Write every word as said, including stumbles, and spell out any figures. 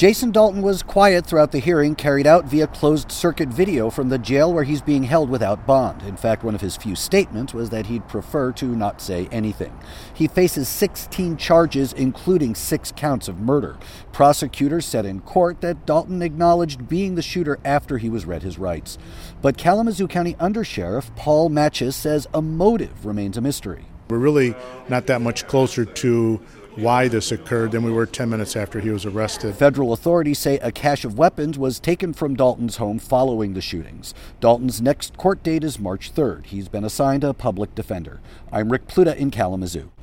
Jason Dalton was quiet throughout the hearing, carried out via closed-circuit video from the jail where he's being held without bond. In fact, one of his few statements was that he'd prefer to not say anything. He faces sixteen charges, including six counts of murder. Prosecutors said in court that Dalton acknowledged being the shooter after he was read his rights. But Kalamazoo County Undersheriff Paul Matches says a motive remains a mystery. We're really not that much closer to why this occurred than we were ten minutes after he was arrested. Federal authorities say a cache of weapons was taken from Dalton's home following the shootings. Dalton's next court date is March third. He's been assigned a public defender. I'm Rick Pluta in Kalamazoo.